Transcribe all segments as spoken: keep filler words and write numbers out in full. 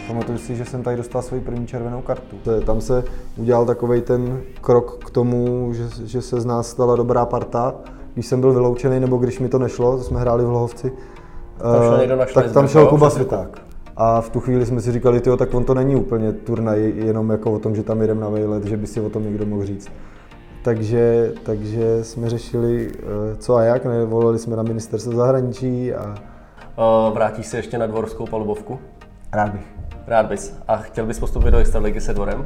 Pamatuju si, že jsem tady dostal svoji první červenou kartu. Tam se udělal takovej ten krok k tomu, že, že se z nás stala dobrá parta. Když jsem byl vyloučený, nebo když mi to nešlo, to jsme hráli v Lohovci, tam šel někdo na tak tam šel Kuba Sviták. A v tu chvíli jsme si říkali, tyjo, tak on to není úplně turnaj jenom jako o tom, že tam jdem na vejlet, že by si o tom někdo mohl říct. Takže, takže jsme řešili co a jak, volali jsme na ministerstvo zahraničí a... O, vrátíš se ještě na dvorskou palubovku? Rád bych. Rád bys. A chtěl bys postupit do extraligy se Dvorem?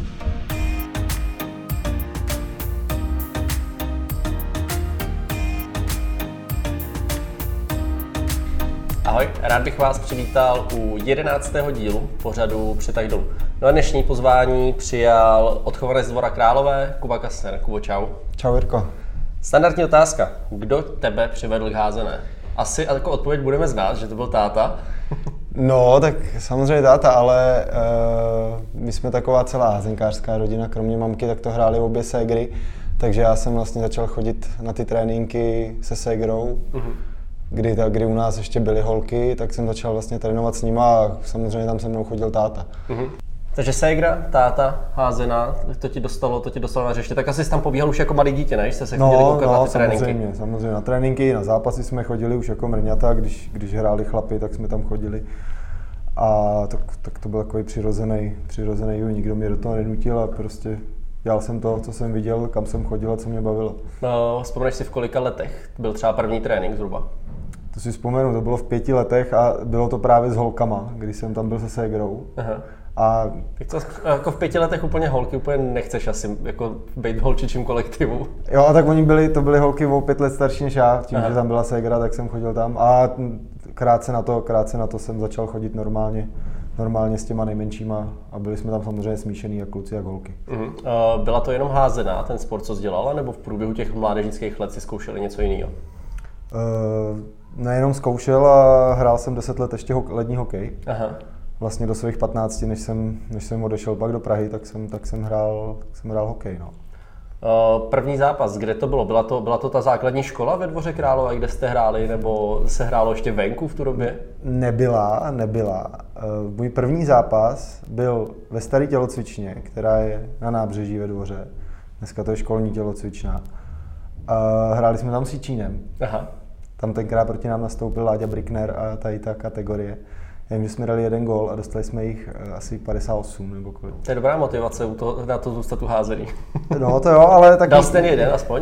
Ahoj, rád bych vás přivítal u jedenáctého dílu pořadu Přetah dolů. No a dnešní pozvání přijal odchovanec z Dvora Králové, Kuba Kastner. Kubo, čau. Čau, Jirko. Standardní otázka. Kdo tebe přivedl k házené? Asi jako odpověď budeme znát, že to byl táta. No, tak samozřejmě táta, ale uh, my jsme taková celá házenkářská rodina, kromě mamky, tak to hráli obě ségry, takže já jsem vlastně začal chodit na ty tréninky se ségrou. Uh-huh. Kdy, ta, kdy u nás ještě byly holky, tak jsem začal vlastně trénovat s nima a samozřejmě tam se mnou chodil táta. Uh-huh. Takže ségra, táta, házená, to ti dostalo, to ti dostalo na hřiště. Tak asi jsi tam pobíhal už jako malý dítě, ne? Jste se no, chodili koukat no, na ty tréninky. samozřejmě, samozřejmě. Na tréninky, na zápasy jsme chodili už jako mrňata, když, když hráli chlapi, tak jsme tam chodili. A tak, tak to byl takový přirozený, přirozený joj, nikdo mě do toho nenutil a prostě dělal jsem to, co jsem viděl, kam jsem chodil a co mě bavilo. No, vzpomeneš si, v kolika letech byl třeba první trénink zhruba? To si vzpomenu, to bylo v pěti letech a bylo to právě s holkama, když jsem tam byl se ségrou. Aha. A tak to jako v pěti letech úplně holky úplně nechceš asi jako být v holčičím kolektivu. Jo, a tak oni byli, to byly holky o pět let starší než já, tím, Aha. že tam byla ségra, tak jsem chodil tam a krátce na to, krátce na to jsem začal chodit normálně, normálně s těma nejmenšíma a byli jsme tam samozřejmě smíšený jak kluci, jak holky. Uh-huh. Uh, byla to jenom házená, ten sport, co jsi dělala, nebo v průběhu těch mládežnických let si zkoušeli něco jiného? Uh, nejenom zkoušel a hrál jsem deset let ještě ho- lední hokej. Aha. Vlastně do svých patnácti, než jsem, než jsem odešel pak do Prahy, tak jsem, tak jsem, hrál, jsem hrál hokej. No. Uh, první zápas, kde to bylo? Byla to, byla to ta základní škola ve Dvoře Králové, kde jste hráli, nebo se hrálo ještě venku v tu době? Nebyla, nebyla. Uh, můj první zápas byl ve Staré tělocvičně, která je na Nábřeží ve Dvoře. Dneska to je školní tělocvična. Uh, hráli jsme tam s Jičínem. Aha. Tam tenkrát proti nám nastoupil Láďa Brickner a tady ta kategorie. Já vím, že jsme dali jeden gól a dostali jsme jich asi padesát osm nebo kolik. To je dobrá motivace u toho, na to zůstat u házený. No to jo, ale taky... Dal jsi ten jeden aspoň?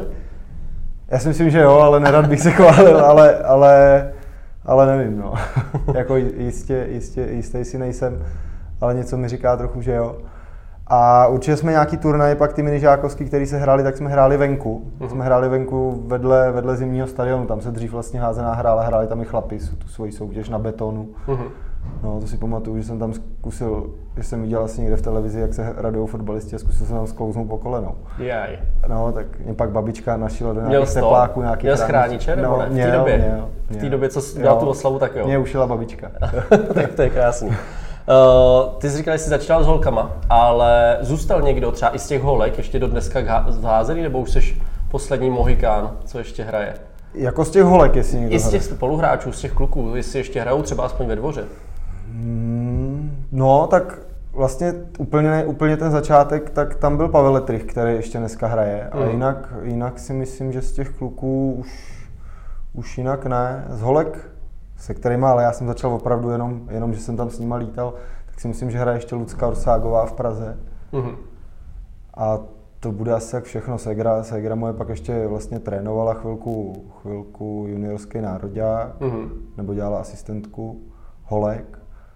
Já si myslím, že jo, ale nerad bych se chválil, ale, ale, ale nevím, no. Jako jistě, jistě, jistý si nejsem, ale něco mi říká trochu, že jo. A určitě jsme nějaký turnaj, pak ty minižákovský, který se hráli, tak jsme hráli venku. Mm-hmm. Jsme hráli venku vedle, vedle zimního stadionu, tam se dřív vlastně házená hrála, hráli tam i chlapi tu svoji soutěž na betonu. Mm-hmm. No, to si pamatuju, že jsem tam zkusil, že jsem viděl asi někde v televizi, jak se radujou fotbalisti a zkusil jsem tam sklouznout po kolenou. Jaj. No, tak mě pak babička našila do nějakých tepláků, nějakých Měl chrániče, nebo ne? V té době? Měl, v té době, co jsi dělal tu oslavu, tak jo. Mě ušila babička. Tak to je krásný. Uh, ty jsi říkal, že jsi začal s holkama, ale zůstal někdo třeba i z těch holek ještě do dneska házený, nebo už jsi poslední mohikán, co ještě hraje? Jako z těch holek, jestli někdo I z těch spoluhráčů, z těch kluků, jestli ještě hrajou třeba aspoň ve Dvoře? Hmm, no, tak vlastně úplně, úplně ten začátek, tak tam byl Pavel Letrich, který ještě dneska hraje, ale mm. jinak, jinak si myslím, že z těch kluků už, už jinak ne. Z holek, se kterýma, ale já jsem začal opravdu jenom, jenom že jsem tam s nima lítal, tak si myslím, že hraje ještě Lucka Orságová v Praze. Mm. A to bude asi jak všechno. Segra, Segra moje pak ještě vlastně trénovala chvilku, chvilku juniorský nároďák, mm. nebo dělala asistentku holek.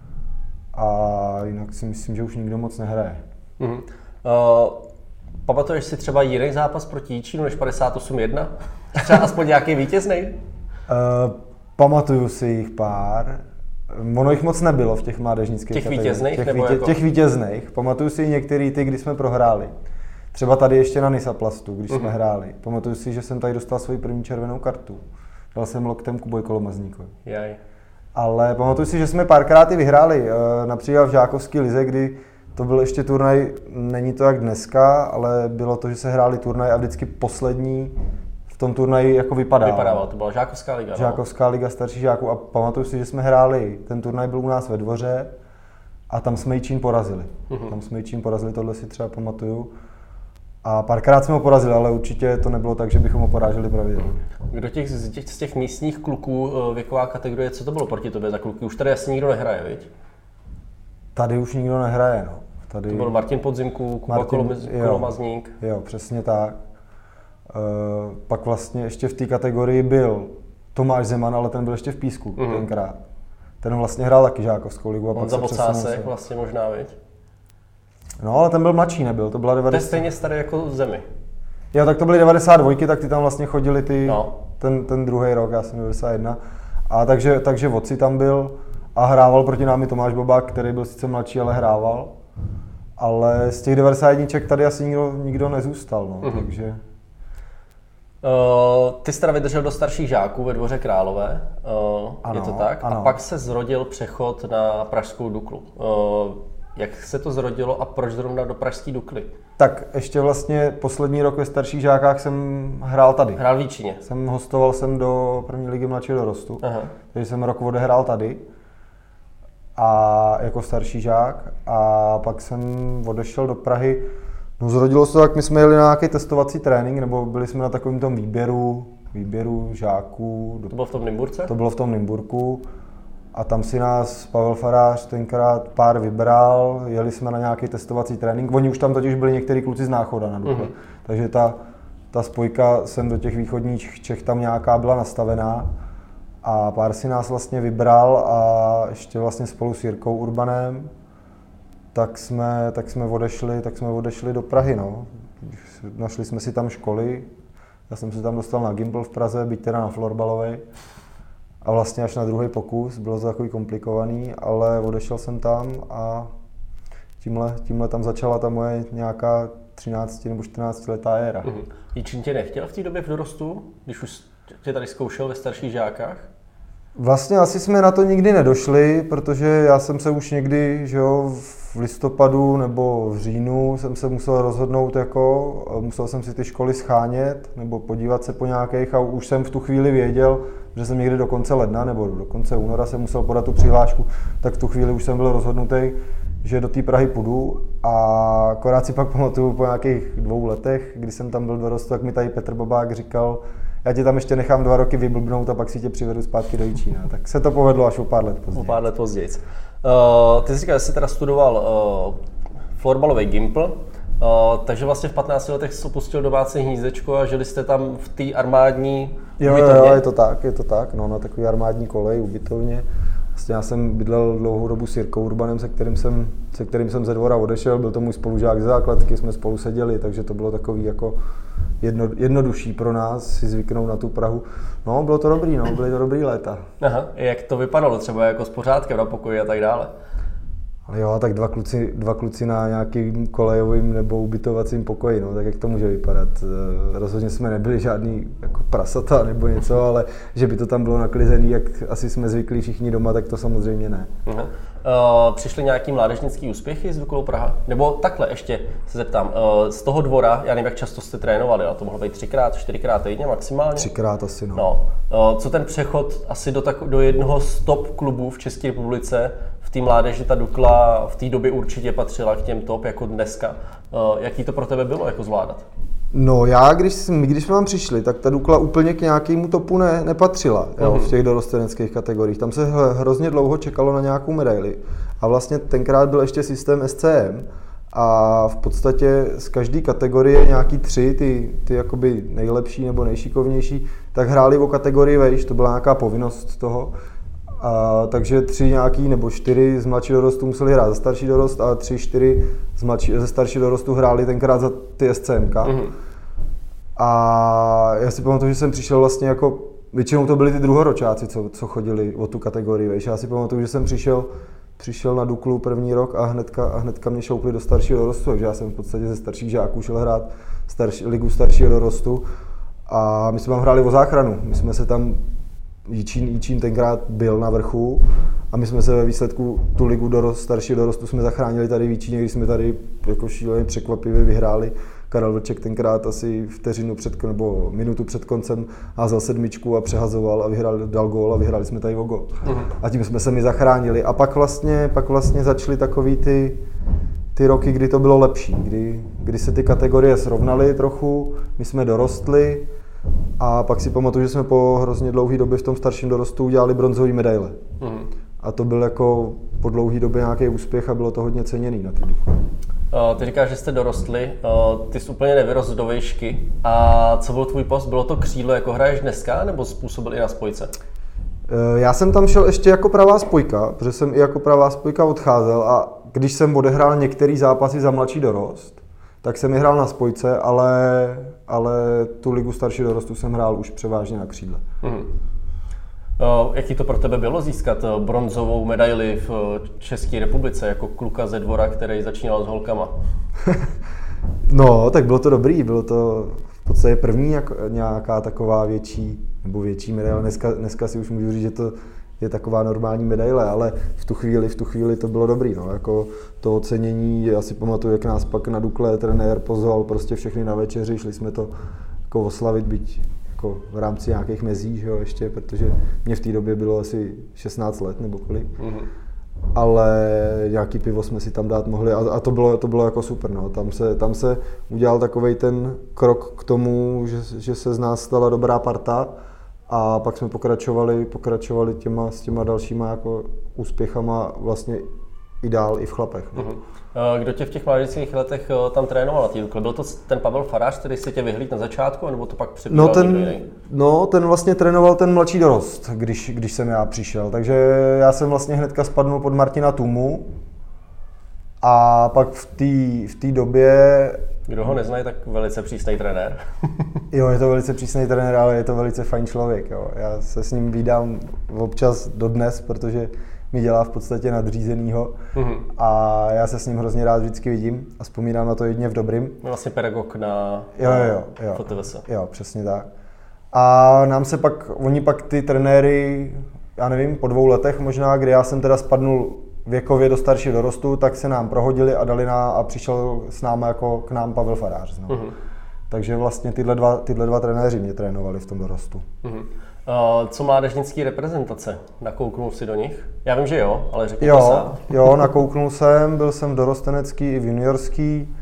A jinak si myslím, že už nikdo moc nehraje. Mm. Uh, pamatuješ si třeba jiný zápas proti Jičínu než padesát osm jedna? Třeba aspoň nějaký vítěznej? Uh, pamatuju si jich pár. Ono jich moc nebylo v těch mládežnických těch vítězných, těch, nebo vítě, jako? těch vítězných. Pamatuju si některý ty, kdy jsme prohráli. Třeba tady ještě na Nisaplastu, když mm. jsme hráli. Pamatuju si, že jsem tady dostal svoji první červenou kartu. Dal jsem loktem Kubovi Kolomazníkovi. Jaj. Ale pamatuju si, že jsme párkrát i vyhráli. Například v žákovské lize, kdy to byl ještě turnaj, není to jak dneska, ale bylo to, že se hráli turnaj a vždycky poslední v tom turnaji jako vypadával. Vypadával, to byla žákovská liga. Žákovská liga starších žáků a pamatuju si, že jsme hráli, ten turnaj byl u nás ve Dvoře a tam jsme Jičín porazili. Mm-hmm. Tam jsme Jičín porazili, tohle si třeba pamatuju. A párkrát jsme ho porazili, ale určitě to nebylo tak, že bychom ho poráželi pravidelně. Kdo těch, z, těch, z těch místních kluků věková kategorie, co to bylo proti tobě za kluky? Už tady asi nikdo nehraje, viď? Tady už nikdo nehraje, no. Tady... To byl Martin Podzimku, Kuba Martin, Kolomazník. Jo, jo, přesně tak. E, pak vlastně ještě v té kategorii byl Tomáš Zeman, ale ten byl ještě v Písku mm-hmm. tenkrát. Ten vlastně hrál taky žákovskou ligu. On za Vocásek vlastně možná, viď? No, ale ten byl mladší, nebyl, to byla devadesát. To je stejně starý jako Zemi. Jo, tak to byly devadesát dva, tak ty tam vlastně chodili ty, no. ten, ten druhý rok, já jsem devadesát jedna. A takže, takže Voci tam byl a hrával proti námi Tomáš Bobák, který byl sice mladší, ale hrával. Ale z těch devadesátníček tady asi nikdo, nikdo nezůstal, no, mm-hmm. takže... Uh, ty jsi teda vydržel do starších žáků ve Dvoře Králové, uh, ano, je to tak? Ano. A pak se zrodil přechod na pražskou Duklu. Uh, jak se to zrodilo a proč zrovna do pražské Dukly? Tak ještě vlastně poslední rok ve starších žákách jsem hrál tady. Hrál v Jičíně? Jsem hostoval jsem do první ligy mladšího dorostu, Aha. takže jsem rok odehrál tady. A jako starší žák a pak jsem odešel do Prahy. No zrodilo se to tak, my jsme jeli na nějaký testovací trénink, nebo byli jsme na takovém tom výběru, výběru žáků. To bylo v tom Nymburce? To bylo v tom Nymburku a tam si nás Pavel Farář tenkrát pár vybral, jeli jsme na nějaký testovací trénink. Oni už tam totiž byli některý kluci z Náchoda na Dukle, mm-hmm. takže ta, ta spojka sem do těch východních Čech tam nějaká byla nastavená. A pár si nás vlastně vybral a ještě vlastně spolu s Jirkou Urbanem, tak jsme, tak jsme, odešli, tak jsme odešli do Prahy. No. Našli jsme si tam školy, já jsem se tam dostal na Gimbal v Praze, byť teda na florbalovej. A vlastně až na druhý pokus, bylo to takový komplikovaný, ale odešel jsem tam a tímhle, tímhle tam začala ta moje nějaká třinácti nebo čtrnáctiletá éra. Mhm. Jičín tě nechtěl v té době v dorostu, když už tě tady zkoušel ve starších žákách? Vlastně asi jsme na to nikdy nedošli, protože já jsem se už někdy, že jo, v listopadu nebo v říjnu jsem se musel rozhodnout, jako, musel jsem si ty školy schánět nebo podívat se po nějakých a už jsem v tu chvíli věděl, že jsem někdy do konce ledna nebo do konce února jsem musel podat tu přihlášku, tak v tu chvíli už jsem byl rozhodnutý, že do té Prahy půjdu a akorát si pak pamatuju po nějakých dvou letech, kdy jsem tam byl dorost, tak mi tady Petr Babák říkal, já tě tam ještě nechám dva roky vyblbnout a pak si tě přivedu zpátky do Jičína. Tak se to povedlo až o pár let později. O pár let později. Uh, ty jsi říkal, že jsi teda studoval uh, florbalový Gimpl, uh, takže vlastně v patnácti letech jsi opustil domácí hnízdečko a žili jste tam v té armádní ubytovně. Jo, jo, je to tak, je to tak, no, na takový armádní kolej, ubytovně. Vlastně já jsem bydlel dlouhou dobu s Jirkou Urbanem, se kterým jsem, se kterým jsem ze Dvora odešel, byl to můj spolužák ze základky, jsme spolu seděli, takže to bylo takový jako jedno, jednodušší pro nás si zvyknout na tu Prahu. No, bylo to dobrý, no, byly to dobrý léta. Aha, jak to vypadalo třeba jako s pořádkem na pokoji a tak dále? Ale jo, tak dva kluci, dva kluci na nějakým kolejovým nebo ubytovacím pokoji, no, tak jak to může vypadat? Rozhodně jsme nebyli žádný jako prasata nebo něco, ale že by to tam bylo naklizený, jak asi jsme zvyklí všichni doma, tak to samozřejmě ne. Uh-huh. Uh, přišly nějaký mládežnický úspěchy s Duklou Praha? Nebo takhle ještě se zeptám, uh, z toho Dvora, já nevím, jak často jste trénovali, ale to mohlo být třikrát, čtyřikrát týdně maximálně? Třikrát asi, no. no. Uh, co ten přechod asi do, tak, do jednoho z top klubů v České republice, v té mládeži ta Dukla v té době určitě patřila k těm top jako dneska. Uh, jaký to pro tebe bylo jako zvládat? No já, když, my, když jsme tam přišli, tak ta Dukla úplně k nějakému topu ne, nepatřila, jo, mm-hmm. v těch dorosteneckých kategoriích. Tam se hrozně dlouho čekalo na nějakou medaili. A vlastně tenkrát byl ještě systém S C M a v podstatě z každé kategorie nějaký tři, ty, ty jakoby nejlepší nebo nejšikovnější, tak hráli o kategorii vejš, to byla nějaká povinnost toho. A, takže tři nějaký nebo čtyři z mladší dorostu museli hrát za starší dorost a tři, čtyři z mladší, ze starší dorostu hráli tenkrát za ty S C M ka. Mm-hmm. A já si pamatuju, že jsem přišel vlastně jako, většinou to byli ty druhoročáci, co, co chodili o tu kategorii vejš. Já si pamatuju, že jsem přišel, přišel na Duklu první rok a hnedka, a hnedka mě šoupli do staršího dorostu, takže já jsem v podstatě ze starších žáků šel hrát starší, ligu staršího dorostu a my jsme tam hráli o záchranu. My jsme se tam Jičín, Jičín tenkrát byl na vrchu a my jsme se ve výsledku tu ligu dorost, staršího dorostu jsme zachránili tady v Jičíně, když jsme tady jako šíleně překvapivě vyhráli Karel Vlček tenkrát asi vteřinu před, nebo minutu před koncem házel sedmičku a přehazoval a vyhrál, dal gól a vyhráli jsme tady o gól. Uh-huh. A tím jsme se mi zachránili. A pak vlastně, pak vlastně začaly takový ty, ty roky, kdy to bylo lepší, kdy, kdy se ty kategorie srovnaly trochu, my jsme dorostli a pak si pamatuju, že jsme po hrozně dlouhé době v tom starším dorostu udělali bronzové medaile. Uh-huh. A to byl jako po dlouhé době nějaký úspěch a bylo to hodně ceněný na té Dukle. Ty říkáš, že jste dorostli, ty jsi úplně nevyrost do výšky. A co byl tvůj post? Bylo to křídlo, jako hraješ dneska, nebo způsobil i na spojce? Já jsem tam šel ještě jako pravá spojka, protože jsem i jako pravá spojka odcházel a když jsem odehrál některé zápasy za mladší dorost, tak jsem je hrál na spojce, ale, ale tu ligu starší dorostu jsem hrál už převážně na křídle. Mm. Jaký to pro tebe bylo získat bronzovou medaili v České republice jako kluka ze dvora, který začínal s holkama? No, tak bylo to dobrý, bylo to v podstatě první jak, nějaká taková větší, nebo větší medaile. Dneska, dneska si už můžu říct, že to je taková normální medaile, ale v tu chvíli, v tu chvíli to bylo dobrý. No. Jako to ocenění, já si pamatuju, jak nás pak na Dukle trenér pozval prostě všechny na večeři, šli jsme to jako oslavit, byť jako v rámci nějakých mezí, že jo, ještě, protože mě v té době bylo asi šestnáct let nebo kolik. Mm-hmm. Ale nějaký pivo jsme si tam dát mohli a, a to bylo, to bylo jako super. No. Tam, se, tam se udělal takovej ten krok k tomu, že, že se z nás stala dobrá parta a pak jsme pokračovali, pokračovali těma, s těma dalšíma jako úspěchama vlastně i dál, i v chlapech. No. Mm-hmm. Kdo tě v těch mládežnických letech tam trénoval na té Dukle? Byl to ten Pavel Farář, který si tě vyhlídl na začátku, nebo to pak přibýval no ten, někdo jiný? No, ten vlastně trénoval ten mladší dorost, když, když jsem já přišel. Takže já jsem vlastně hnedka spadnul pod Martina Tumu a pak v té v té době... Kdo ho neznají, tak velice přísný trenér. Jo, je to velice přísný trenér, ale je to velice fajn člověk. Jo. Já se s ním vídám občas dodnes, protože mi dělá v podstatě nadřízenýho mm-hmm. a já se s ním hrozně rád vždycky vidím a vzpomínám na to jedině v dobrým. Vlastně pedagog na jo, jo, jo, F T V S. Jo, přesně tak. A nám se pak, oni pak ty trenéry, já nevím, po dvou letech možná, kdy já jsem teda spadnul věkově do staršího dorostu, tak se nám prohodili a dali na, a přišel s náma jako k nám Pavel Farář. No. Mm-hmm. Takže vlastně tyhle dva, tyhle dva trenéři mě trénovali v tom dorostu. Mm-hmm. Uh, co mládežnické reprezentace? Nakouknul jsi do nich? Já vím, že jo, ale řekni jo, to sám. Jo, nakouknul jsem, byl jsem v dorostenecký i v juniorský.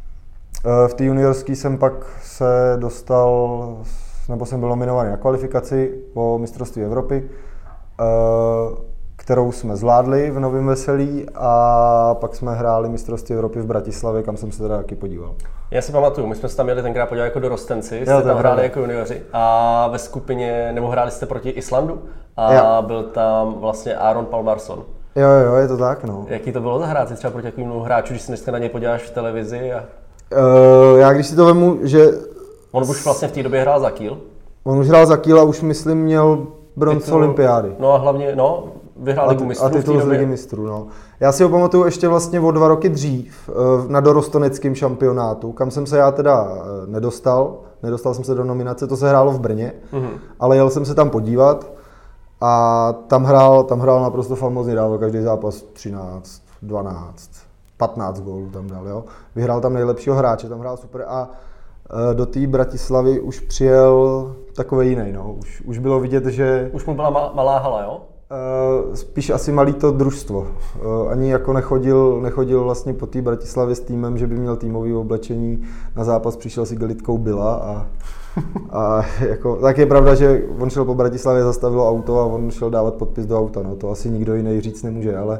V té juniorský jsem pak se dostal, nebo jsem byl nominovaný na kvalifikaci po mistrovství Evropy, kterou jsme zvládli v Novém Veselí a pak jsme hráli mistrovství Evropy v Bratislavě, kam jsem se teda taky podíval. Já si pamatuju, my jsme se tam měli tenkrát podívat jako dorostenci, jste jo, tam hráli jako junioři a ve skupině, nebo hráli jste proti Islandu a jo. Byl tam vlastně Aron Palmarsson. Jo, jo, je to tak, no. Jaký to bylo zahrát si třeba proti takovému hráču, když si dneska na něj podíváš v televizi? A... Uh, já když si to vemu, že... On už vlastně v té době hrál za Kiel. On už hrál za Kiel a už myslím měl bronz olympiády. No a hlavně, no, vyhrál Ligu mistrů. A titul z Ligy mistrů, no. Já si ho pamatuju ještě vlastně o dva roky dřív na dorosteneckém šampionátu, kam jsem se já teda nedostal. Nedostal jsem se do nominace, to se hrálo v Brně, mm-hmm. ale jel jsem se tam podívat a tam hrál, tam hrál naprosto famózně, dával každý zápas třináct, dvanáct, patnáct gólů tam dal, jo. Vyhrál tam nejlepšího hráče, tam hrál super a do té Bratislavy už přijel takový jiný, no. Už, už bylo vidět, že... Už mu byla mal, malá hala, jo? Uh, spíš asi malý to družstvo. Uh, ani jako nechodil, nechodil vlastně po té Bratislavě s týmem, že by měl týmový oblečení. Na zápas přišel si gelitkou Byla a, a jako, tak je pravda, že on šel po Bratislavě, zastavilo auto a on šel dávat podpis do auta. No, to asi nikdo jiný říct nemůže, ale,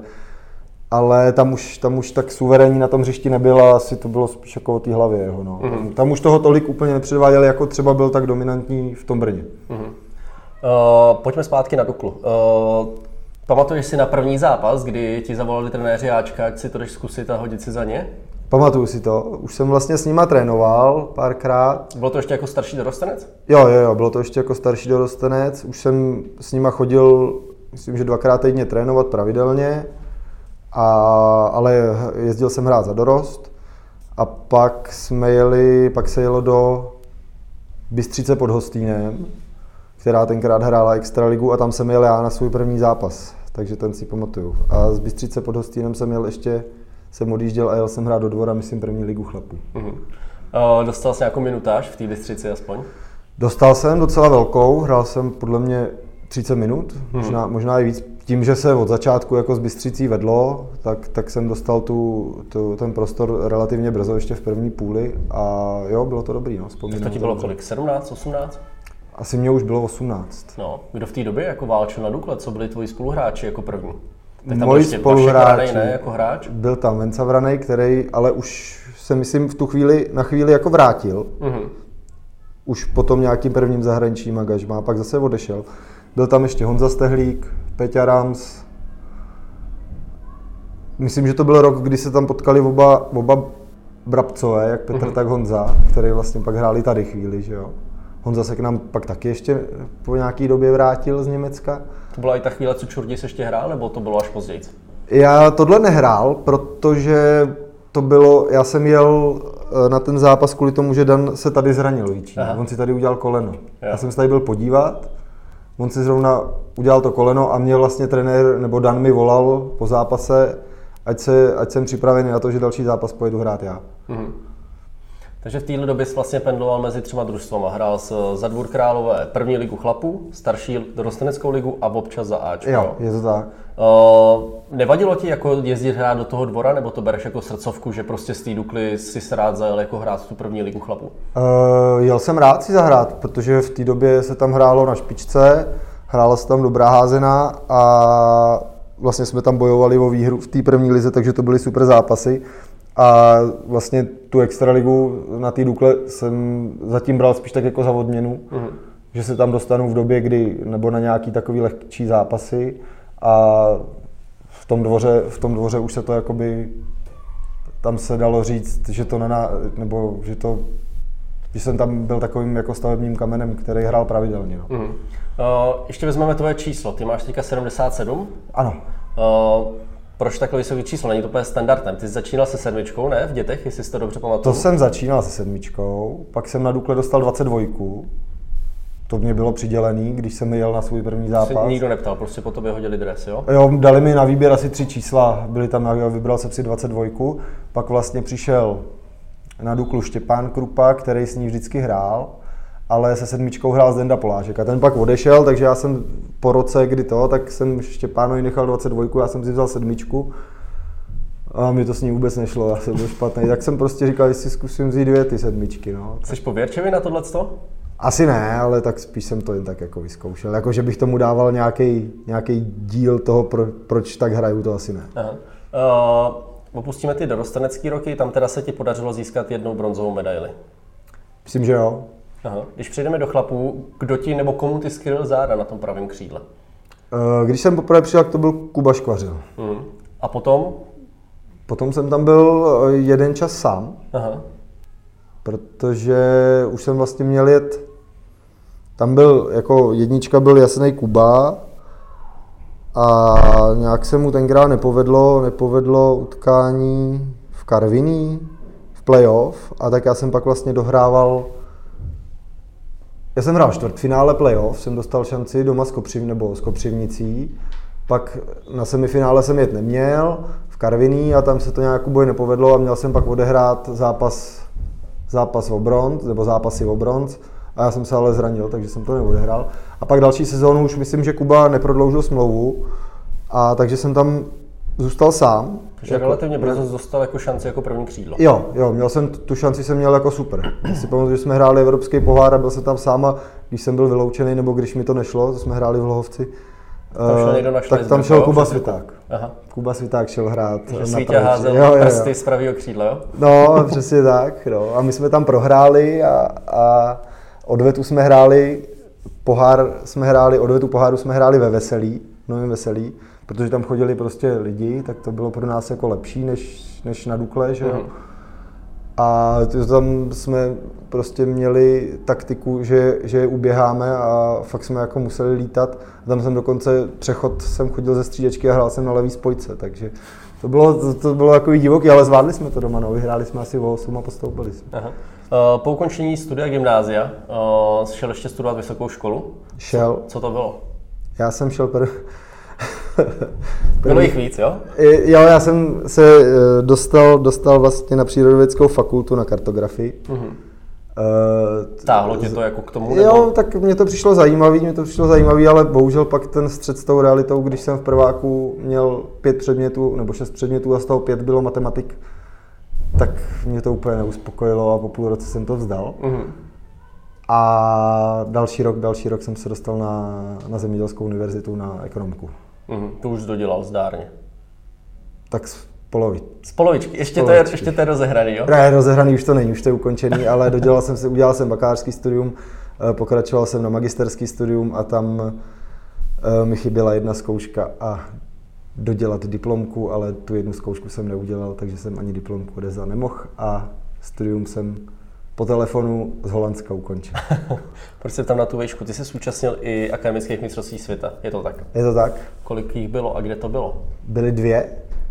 ale tam, už, tam už tak suverénní na tom hřišti nebyl a asi to bylo spíš jako o té hlavě jeho. No. Mm-hmm. Tam, tam už toho tolik úplně nepředváděl, jako třeba byl tak dominantní v tom Brně. Mm-hmm. Uh, pojďme zpátky na Duklu. Uh, pamatuješ si na první zápas, kdy ti zavolali trenéři Ačka, ať si to jdeš zkusit a hodit si za ně? Pamatuju si to. Už jsem vlastně s nima trénoval párkrát. Bylo to ještě jako starší dorostenec? Jo, jo, jo, bylo to ještě jako starší dorostenec. Už jsem s nima chodil, myslím, že dvakrát týdně trénovat pravidelně, a, ale jezdil jsem hrát za dorost. A pak jsme jeli, pak se jelo do Bystřice pod Hostýnem, která tenkrát hrála extraligu a tam jsem jel já na svůj první zápas, takže ten si pamatuju. A z Bystřice pod Hostýnem jsem jel ještě, jsem odjížděl a jel jsem hrát do Dvora, myslím, první ligu chlapů. Uh-huh. Uh, dostal jsi nějakou minutáž v té Bystřici aspoň? Dostal jsem docela velkou, hrál jsem podle mě třicet minut, hmm. možná, možná i víc. Tím, že se od začátku jako s Bystřicí vedlo, tak, tak jsem dostal tu, tu, ten prostor relativně brzo, ještě v první půli a jo, bylo to dobrý, no, vzpomínám. To ti bylo kolik, sedmnáct, osmnáct? Asi mě už bylo osmnáct. No, kdo v té době jako válčil na Dukle, co byli tvoji spoluhráči jako první? Tak tam Moji spoluhráči, ne, jako hráč? Byl tam Venca Vranej, který ale už se myslím v tu chvíli, na chvíli jako vrátil. Mm-hmm. Už potom nějakým prvním zahraničním angažmá, a pak zase odešel. Byl tam ještě Honza Stehlík, Peťa Rams. Myslím, že to byl rok, kdy se tam potkali oba, oba Brabcové, jak Petr, mm-hmm. tak Honza, který vlastně pak hráli tady chvíli, že jo. Honza se k nám pak taky ještě po nějaký době vrátil z Německa. To byla i ta chvíle, co Čurdis ještě hrál, nebo to bylo až později? Já tohle nehrál, protože to bylo, já jsem jel na ten zápas kvůli tomu, že Dan se tady zranil víc. On si tady udělal koleno. Jo. Já jsem se tady byl podívat, on si zrovna udělal to koleno a mě vlastně trenér, nebo Dan mi volal po zápase, ať, se, ať jsem připravený na to, že další zápas pojedu hrát já. Mm-hmm. Takže v téhle době jsi vlastně pendloval mezi třema družstvama. Hrál jsi za Dvůr Králové první ligu chlapů, starší dorosteneckou ligu a občas za Ačko. Jo, je to tak. Uh, nevadilo ti jako jezdit hrát do toho Dvora, nebo to bereš jako srdcovku, že prostě z té Dukly si se rád zajel jako hrát tu první ligu chlapů? Uh, jel jsem rád si zahrát, protože v té době se tam hrálo na špičce, hrála se tam dobrá házená a vlastně jsme tam bojovali o výhru v té první lize, takže to byly super zápasy. A vlastně tu extraligu na té Dukle jsem zatím bral spíš tak jako za odměnu, mm-hmm. že se tam dostanu v době, kdy, nebo na nějaký takový lehčí zápasy a v tom dvoře, v tom dvoře už se to jakoby, tam se dalo říct, že to na, nebo že to, že jsem tam byl takovým jako stavebním kamenem, který hrál pravidelně. No. Mm-hmm. Uh, ještě vezmeme tvoje číslo, ty máš teďka sedmdesát sedm? Ano. Uh, Proč takové vysoké číslo? Není to úplně standardem. Ty jsi začínal se sedmičkou, ne? V dětech, jestli si to dobře pamatuju. To jsem začínal se sedmičkou, pak jsem na Dukle dostal dvacet dva. To mě bylo přidělený, když jsem jel na svůj první zápas. Se nikdo neptal, prostě po tobě hodili dres, jo? Jo, dali mi na výběr asi tři čísla, byly tam, vybral jsem si dvacet dva. Pak vlastně přišel na Duklu Štěpán Krupa, který s ní vždycky hrál, ale se sedmičkou hrál Zdenda Polášek a ten pak odešel, takže já jsem po roce, kdy to, tak jsem Štěpánovi nechal dvacet dva, já jsem si vzal sedmičku a mi to s ní vůbec nešlo, já jsem byl špatný, tak jsem prostě říkal, jestli zkusím vzít dvě ty sedmičky, no. Jsi pověrčivý na tohleto? Asi ne, ale tak spíš jsem to jen tak jako vyzkoušel, jako že bych tomu dával nějaký nějaký díl toho, pro, proč tak hraju, to asi ne. Aha. Uh, opustíme ty dorostenecký roky, tam teda se ti podařilo získat jednou bronzovou medaili. Myslím, že jo. Aha. Když přejdeme do chlapů, kdo ti nebo komu ty skryl záda na tom pravém křídle? Když jsem poprvé přijel, to byl Kuba Škvařil. Mm. A potom? Potom jsem tam byl jeden čas sám, Aha. protože už jsem vlastně měl jet, tam byl, jako jednička byl jasný Kuba a nějak se mu tenkrát nepovedlo, nepovedlo utkání v Karviní, v playoff a tak já jsem pak vlastně dohrával. Já jsem hrál čtvrtfinále playoff, jsem dostal šanci doma s Kopřiv, nebo s Kopřivnicí, pak na semifinále jsem jet neměl, v Karviní a tam se to nějak boj nepovedlo a měl jsem pak odehrát zápas, zápas o bronz, nebo zápasy o bronz a já jsem se ale zranil, takže jsem to neodehrál. A pak další sezónu už myslím, že Kuba neprodloužil smlouvu a takže jsem tam zůstal sám. Takže jako, relativně brzo dostal jako šanci jako první křídlo. Jo, jo, měl jsem tu šanci, jsem měl jako super. Já si pamatuju, že jsme hráli Evropský pohár a byl jsem tam sám a když jsem byl vyloučený, nebo když mi to nešlo, to jsme hráli v Lohovci, tam uh, tak tam šel Kuba Sviták. Aha. Kuba Sviták šel hrát. Takže Svítě házel jo, prsty jo. z pravého křídla, jo? No, přesně tak. No. A my jsme tam prohráli a, a odvetu jsme hráli, pohár jsme hráli, odvetu poháru jsme hráli ve Veselí, v Novém Veselí. Protože tam chodili prostě lidi, tak to bylo pro nás jako lepší než, než na Dukle, že jo. Mm. A tam jsme prostě měli taktiku, že, že uběháme a fakt jsme jako museli lítat. A tam jsem dokonce přechod, jsem chodil ze střídečky a hrál jsem na levý spojce, takže to bylo, to, to bylo jako divoký, ale zvládli jsme to doma, no. Vyhráli jsme asi o osm a postoupili jsme. Aha. Uh, po ukončení studia gymnázia uh, šel ještě studovat vysokou školu? Šel. Co, co to bylo? Já jsem šel prv... Bylo jich víc, jo? Jo, já jsem se dostal, dostal vlastně na přírodovědeckou fakultu na kartografii. Mm-hmm. Uh, Táhlo tě to jako k tomu? Jo, nebo? Tak mě to přišlo zajímavý, mě to přišlo zajímavý, ale bohužel pak ten střet s tou realitou, když jsem v prváku měl pět předmětů, nebo šest předmětů a z toho pět bylo matematik, tak mě to úplně neuspokojilo a po půl roce jsem to vzdal. Mm-hmm. A další rok, další rok jsem se dostal na, na Zemědělskou univerzitu na ekonomiku. Mm-hmm. To už dodělal zdárně. Tak z polovičky. Z polovičky, ještě, z polovičky. To je, ještě to je rozehraný, jo? Ne, rozehraný už to není, už to je ukončený, ale dodělal jsem se, udělal jsem bakalářský studium, pokračoval jsem na magisterský studium a tam mi chyběla jedna zkouška a dodělat diplomku, ale tu jednu zkoušku jsem neudělal, takže jsem ani diplomku odevzdat nemohl a studium jsem po telefonu z Holandska ukončil. Proč jsi tam na tu výšku? Ty jsi zúčastnil i akademických mistrovství světa, je to tak? Je to tak. Kolik jich bylo a kde to bylo? Byly dvě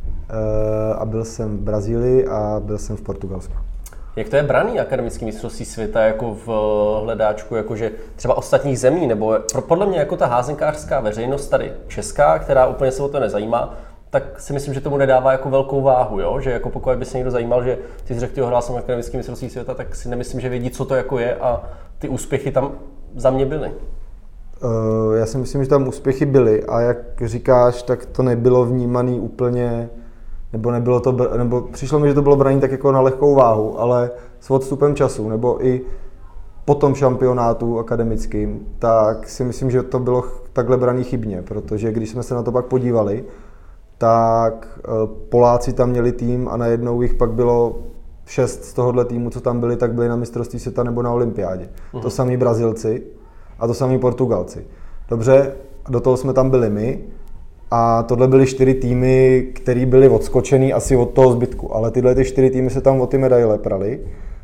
a byl jsem v Brazílii a byl jsem v Portugalsku. Jak to je braný akademický mistrovství světa jako v hledáčku, jakože třeba ostatních zemí, nebo podle mě jako ta házenkářská veřejnost tady česká, která úplně se o to nezajímá, tak si myslím, že tomu nedává jako velkou váhu, jo? Že jako pokud by se někdo zajímal, že ty jsi řekl, že hrál jsem akademický mistrovství světa, tak si nemyslím, že vědí, co to jako je a ty úspěchy tam za mě byly. Uh, já si myslím, že tam úspěchy byly a jak říkáš, tak to nebylo vnímaný úplně, nebo nebylo to, nebo přišlo mi, že to bylo brané tak jako na lehkou váhu, ale s odstupem času, nebo i po tom šampionátu akademickým, tak si myslím, že to bylo takhle braný chybně, protože když jsme se na to pak podívali, tak Poláci tam měli tým a najednou jich pak bylo šest z tohohle týmu, co tam byli, tak byli na mistrovství světa nebo na olympiádě. Uh-huh. To samý Brazilci a to samý Portugalci. Dobře, do toho jsme tam byli my a tohle byly čtyři týmy, které byly odskočený asi od toho zbytku, ale tyhle ty čtyři týmy se tam o ty medaile prali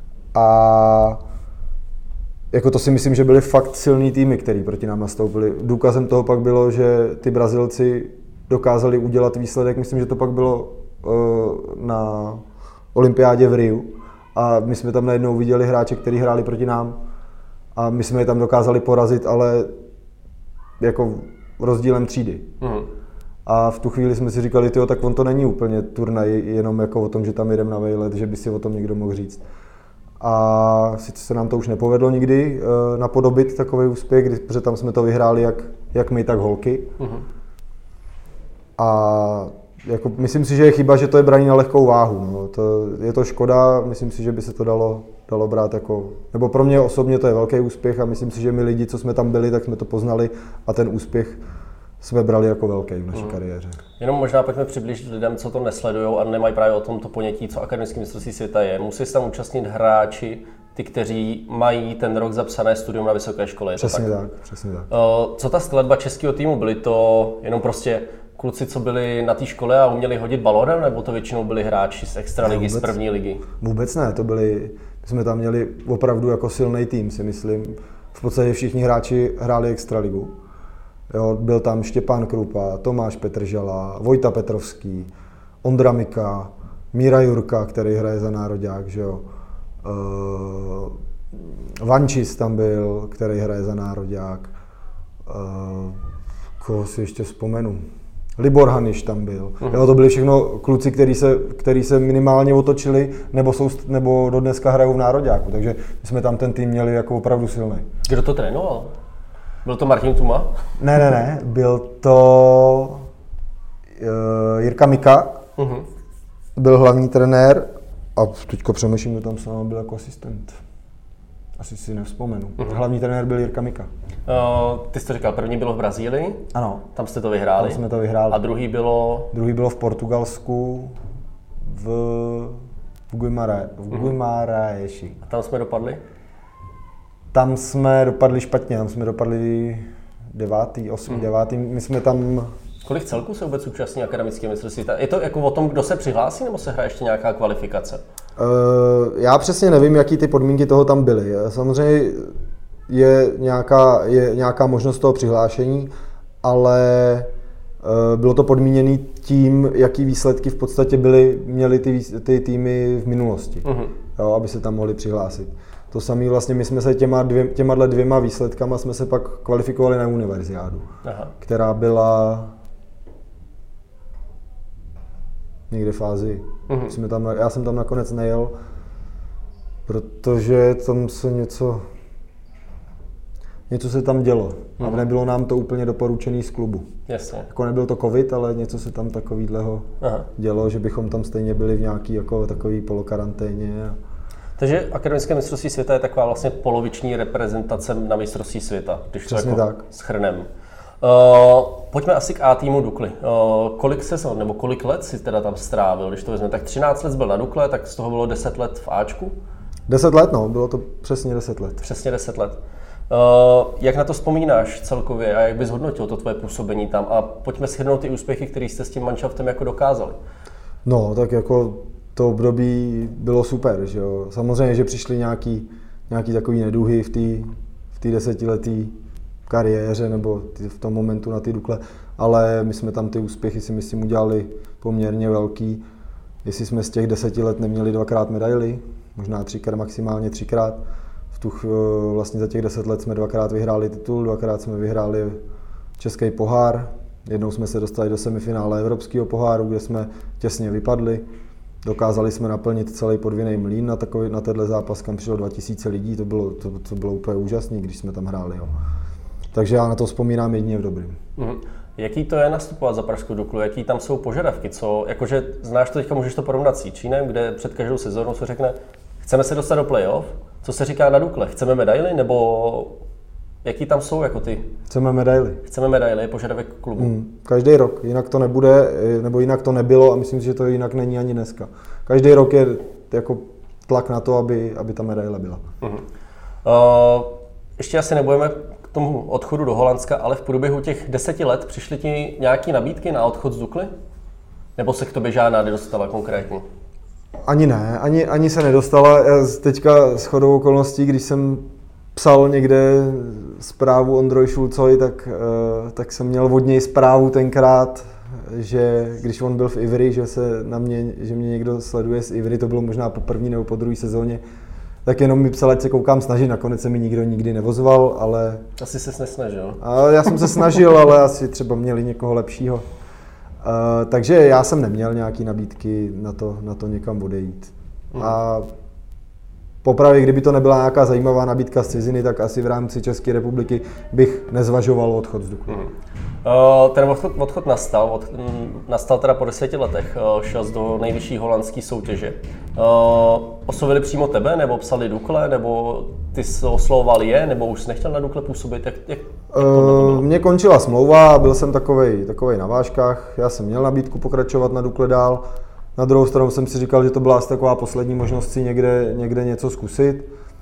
a jako to si myslím, že byly fakt silný týmy, který proti nám nastoupili. Důkazem toho pak bylo, že ty Brazilci dokázali udělat výsledek, myslím, že to pak bylo uh, na olympiádě v Riu a my jsme tam najednou viděli hráče, kteří hráli proti nám a my jsme je tam dokázali porazit, ale jako rozdílem třídy. Mm. A v tu chvíli jsme si říkali, tyjo, tak on to není úplně turnaj jenom jako o tom, že tam jedeme na vejlet, že by si o tom někdo mohl říct. A sice se nám to už nepovedlo nikdy uh, napodobit takový úspěch, protože tam jsme to vyhráli jak, jak my, tak holky. Mm. A jako, myslím si, že je chyba, že to je braní na lehkou váhu. No. To, je to škoda, myslím si, že by se to dalo, dalo brát jako... Nebo pro mě osobně to je velký úspěch a myslím si, že my lidi, co jsme tam byli, tak jsme to poznali a ten úspěch jsme brali jako velký v naší mm. kariéře. Jenom možná pojďme přiblížit lidem, co to nesledujou a nemají právě o tom to ponětí, co akademický mistrovství světa je. Musí se tam účastnit hráči, ty, kteří mají ten rok zapsané studium na vysoké škole. Přesně tak? tak, přesně tak. Co ta skladba českého týmu? Byly to jenom prostě kluci, co byli na té škole a uměli hodit balónem, nebo to většinou byli hráči z extraligy, z první ligy? Vůbec ne, to byli, my jsme tam měli opravdu jako silný tým, si myslím. V podstatě všichni hráči hráli extraligu. Jo, byl tam Štěpán Krupa, Tomáš Petržala, Vojta Petrovský, Ondra Mika, Míra Jurka, který hraje za nároďák, že jo. Uh, Vančis tam byl, který hraje za nároďák. Uh, koho si ještě vzpomenu? Libor Haniš tam byl. Uh-huh. Jo, to byli všechno kluci, kteří se, který se minimálně otočili, nebo, jsou, nebo do dneska hrajou v nároďáku, takže my jsme tam ten tým měli jako opravdu silný. Kdo to trénoval? Byl to Martin Tuma? Ne, ne, ne, byl to uh, Jirka Mika, uh-huh. Byl hlavní trenér a teďko přemýšlím, kdo tam s námi byl jako asistent. Asi si nevzpomenu. Uh-huh. Hlavní trenér byl Jirka Mika. Uh, ty jsi to říkal, první bylo v Brazílii? Ano. Tam jste to vyhráli? Tam jsme to vyhráli. A druhý bylo? Druhý bylo v Portugalsku, v, v, Guimara, v uh-huh. Guimaraeši. A tam jsme dopadli? Tam jsme dopadli špatně, tam jsme dopadli devátý, osmý, hmm. devátý, my jsme tam... Kolik celků se vůbec účastní akademické mistrovství? Je to jako o tom, kdo se přihlásí, nebo se hraje ještě nějaká kvalifikace? Uh, já přesně nevím, jaký ty podmínky toho tam byly. Samozřejmě je nějaká, je nějaká možnost toho přihlášení, ale uh, bylo to podmíněné tím, jaký výsledky v podstatě byly, měly ty, ty týmy v minulosti, uh-huh. jo, aby se tam mohli přihlásit. To samé vlastně my jsme se těma, dvě, těma dvěma výsledkama jsme se pak kvalifikovali na univerziádu, Aha. která byla někde v Ázii. Mm-hmm. Jsme tam, já jsem tam nakonec nejel, protože tam se něco, něco se tam dělo. Mm-hmm. A nebylo nám to úplně doporučený z klubu. Jasně. Jako nebyl to covid, ale něco se tam takovýhleho Aha. dělo, že bychom tam stejně byli v nějaký jako takový polokaranténě. A... Takže akademické mistrovství světa je taková vlastně poloviční reprezentace na mistrovství světa, když Přesně to jako tak. shrnem. Uh, pojďme asi k A týmu Dukly. Uh, kolik sezon nebo kolik let si teda tam strávil, když to vezme? Tak třináct let byl na Dukle, tak z toho bylo deset let v Ačku? deset let, no, bylo to přesně deset let. Přesně deset let. Uh, jak na to vzpomínáš celkově a jak bys hodnotil to tvoje působení tam? A pojďme shrnout ty úspěchy, které jste s tím manšaftem jako dokázali. No, tak jako to období bylo super, že jo. Samozřejmě, že přišly nějaký, nějaký takový neduhy v té v té desetiletý kariéře nebo v tom momentu na ty Dukle, ale my jsme tam ty úspěchy si myslím udělali poměrně velký. Jestli jsme z těch deseti let neměli dvakrát medaily, možná třikrát, maximálně třikrát. V tu, vlastně za těch deset let jsme dvakrát vyhráli titul, dvakrát jsme vyhráli český pohár, jednou jsme se dostali do semifinále evropského poháru, kde jsme těsně vypadli. Dokázali jsme naplnit celý podvinný mlýn na, takový, na tenhle zápas, kam přišlo dva tisíce lidí, to bylo, to, to bylo úplně úžasné, když jsme tam hráli. Jo. Takže já na to vzpomínám jedině v dobrým. Mm. Jaký to je nastupovat za pražskou Duklu? Jaký tam jsou požadavky? Co, jakože znáš to teďka, můžeš to porovnat s Jičínem, kde před každou sezónou se řekne, chceme se dostat do playoff, co se říká na Dukle? Chceme medaily nebo jaký tam jsou jako ty? Chceme medaily. Chceme medaily, je požadavek klubu. Mm. Každý rok, jinak to nebude, nebo jinak to nebylo a myslím si, že to jinak není ani dneska. Každý rok je jako tlak na to, aby, aby ta medaile byla. Mm. Uh, ještě asi nebudeme k tomu odchodu do Holandska, ale v průběhu těch deseti let přišly ti nějaké nabídky na odchod z Dukly? Nebo se k tobě žádná nedostala konkrétně? Ani ne, ani, ani se nedostala. Já teďka shodou okolností, když jsem psal někde zprávu Ondroj Šulcovi, tak, tak jsem měl od něj zprávu tenkrát, že když on byl v Ivry, že se na mě, že mě někdo sleduje z Ivry, to bylo možná po první nebo po druhé sezóně, tak jenom mi psal, ať se koukám snažit, nakonec se mi nikdo nikdy nevozval, ale... Asi ses nesnažil. A já jsem se snažil, ale asi třeba měli někoho lepšího. Uh, takže já jsem neměl nějaký nabídky na to, na to někam odejít. Mm. A popravdě, kdyby to nebyla nějaká zajímavá nabídka z ciziny, tak asi v rámci České republiky bych nezvažoval odchod z Dukly. Mm. Uh, ten odchod, odchod nastal, od, m, nastal teda po deseti letech, uh, šel jsi do nejvyšší holandské soutěže. Uh, oslovili přímo tebe, nebo psali Dukle, nebo ty jsi oslovoval je, nebo už jsi nechtěl na Dukle působit? Jak, jak, jak uh, Mně končila smlouva a byl jsem takovej, takovej na vážkách, já jsem měl nabídku pokračovat na Dukle dál. Na druhou stranu jsem si říkal, že to byla asi taková poslední možnost si někde, někde něco zkusit.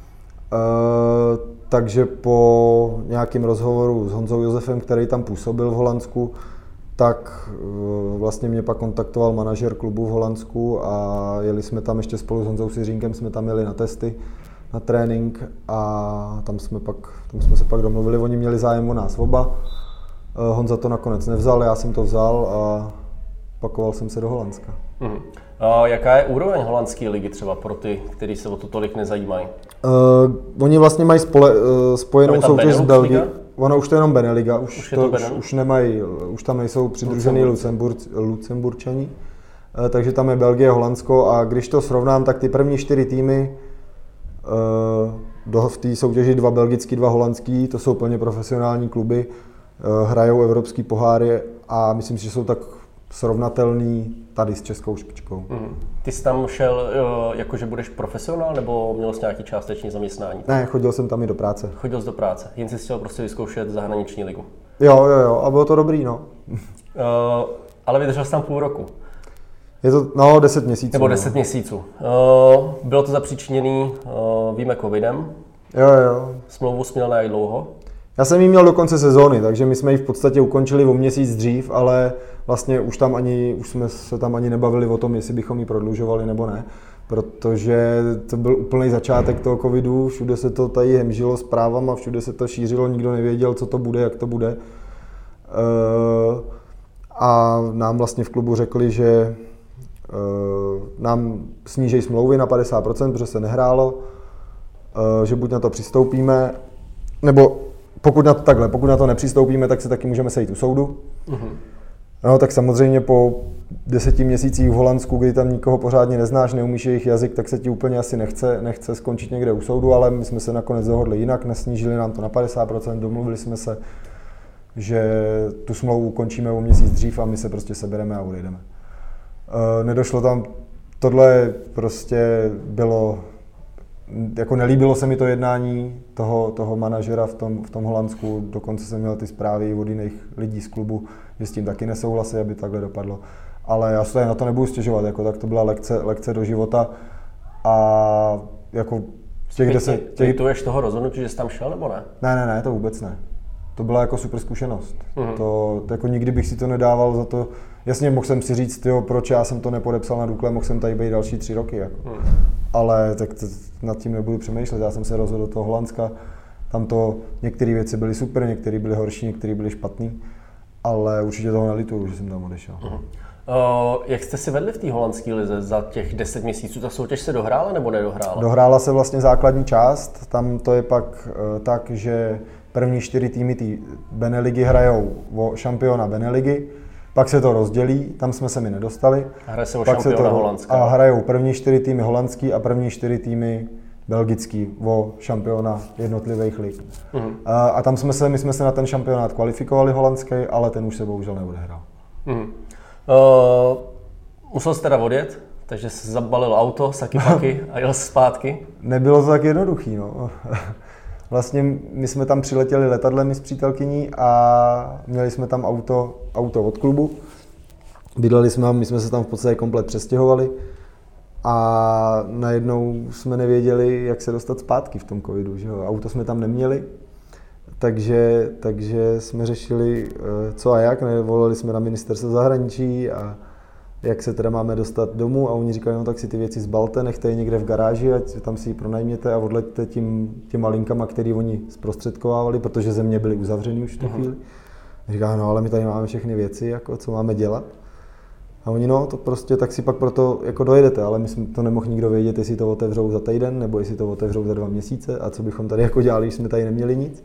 Uh, takže po nějakém rozhovoru s Honzou Josefem, který tam působil v Holandsku, tak uh, vlastně mě pak kontaktoval manažer klubu v Holandsku a jeli jsme tam ještě spolu s Honzou Siřínkem, jsme tam jeli na testy, na trénink a tam jsme, pak, tam jsme se pak domluvili, oni měli zájem o nás oba. Uh, Honza to nakonec nevzal, já jsem to vzal a pakoval jsem se do Holandska. Mm. A jaká je úroveň holandské ligy třeba pro ty, kteří se o to tolik nezajímají? Uh, oni vlastně mají spole, uh, spojenou soutěž s Belgií. Ono už to je jenom Beneliga, už, už, to, už, už, nemají, už tam nejsou přidružený Lucembur, Lucemburčani, uh, takže tam je Belgie, Holandsko a když to srovnám, tak ty první čtyři týmy uh, do, v té soutěži dva belgický, dva holandský, to jsou plně profesionální kluby, uh, hrajou evropský poháry a myslím si, že jsou tak srovnatelný tady s českou špičkou. Mm. Ty jsi tam šel, jakože budeš profesionál, nebo měl jsi nějaký částečný zaměstnání? Ne, chodil jsem tam i do práce. Chodil jsi do práce, jen jsi chtěl prostě vyzkoušet zahraniční ligu. Jo, jo, jo, a bylo to dobrý, no. uh, ale vydržel jsi tam půl roku. Je to, no, deset měsíců. Nebo deset no. měsíců. Uh, bylo to zapříčiněný, uh, víme, covidem. Jo, jo. Smlouvu jsi měl na jak dlouho? Já jsem ji měl do konce sezóny, takže my jsme ji v podstatě ukončili o měsíc dřív, ale vlastně už tam ani, už jsme se tam ani nebavili o tom, jestli bychom ji prodlužovali nebo ne, protože to byl úplný začátek toho covidu, všude se to tady hemžilo zprávama, všude se to šířilo, nikdo nevěděl, co to bude, jak to bude. A nám vlastně v klubu řekli, že nám sníží smlouvy na padesát procent, protože se nehrálo, že buď na to přistoupíme, nebo pokud na to takhle, pokud na to nepřistoupíme, tak se taky můžeme sejít u soudu. Uh-huh. No tak samozřejmě po deseti měsících v Holandsku, kdy tam nikoho pořádně neznáš, neumíš jejich jazyk, tak se ti úplně asi nechce, nechce skončit někde u soudu, ale my jsme se nakonec dohodli jinak, nesnížili nám to na padesát procent, domluvili jsme se, že tu smlouvu končíme o měsíc dřív a my se prostě sebereme a odejdeme. E, nedošlo tam, tohle prostě bylo, jako nelíbilo se mi to jednání toho, toho manažera v tom, v tom Holandsku, dokonce jsem měl ty zprávy od jiných lidí z klubu, že s tím taky nesouhlasí, aby takhle dopadlo. Ale já se na to nebudu stěžovat, jako tak to byla lekce, lekce do života a jako těch deset... Těch... Lituješ toho rozhodnutí, že jsi tam šel, nebo ne? Ne, ne, ne, to vůbec ne. To byla jako super zkušenost. Mm-hmm. To, to jako nikdy bych si to nedával za to, jasně mohl jsem si říct, tyjo, proč já jsem to nepodepsal na Dukle, mohl jsem tady být další tři roky, jako. Mm. Ale tak to, nad tím nebudu přemýšlet, já jsem se rozhodl do toho Holandska, tam to, některé věci byly super, některé byly horší, některé byly špatný, ale určitě toho nelituju, že jsem tam odešel. Mm. Uh, jak jste si vedli v té holandské lize za těch deset měsíců? Ta soutěž se dohrála nebo nedohrála? Dohrála se vlastně základní část, tam to je pak uh, tak, že první čtyři týmy té Beneligy hrajou o šampiona Beneligy, pak se to rozdělí, tam jsme se mi nedostali. A hraje se o pak šampiona se to, Holandska. A hrajou první čtyři týmy holandský a první čtyři týmy belgický o šampiona jednotlivých lig. Uh-huh. A, a tam jsme se, my jsme se na ten šampionát kvalifikovali holandský, ale ten už se bohužel neodehrál. Uh-huh. Uh, musel jsi teda odjet, takže jsi zabalil auto, saky paky a jel zpátky? Nebylo to tak jednoduchý, no. Vlastně my jsme tam přiletěli letadlem s přítelkyní a měli jsme tam auto, auto od klubu. Bydleli jsme, my jsme se tam v podstatě komplet přestěhovali a najednou jsme nevěděli, jak se dostat zpátky v tom covidu, že jo. Auto jsme tam neměli, takže, takže jsme řešili co a jak, volali jsme na ministerstvo zahraničí a jak se teda máme dostat domů a oni říkali, no tak si ty věci zbalte, nechte je někde v garáži, ať tam si ji pronajměte a odleďte tím, těma linkama, který oni zprostředkovávali, protože země byly uzavřený už v tu chvíli. Říká, no ale my tady máme všechny věci, jako co máme dělat. A oni, no to prostě, tak si pak proto jako dojedete, ale my jsme to nemohl nikdo vědět, jestli to otevřou za týden, nebo jestli to otevřou za dva měsíce a co bychom tady jako dělali, když jsme tady neměli nic.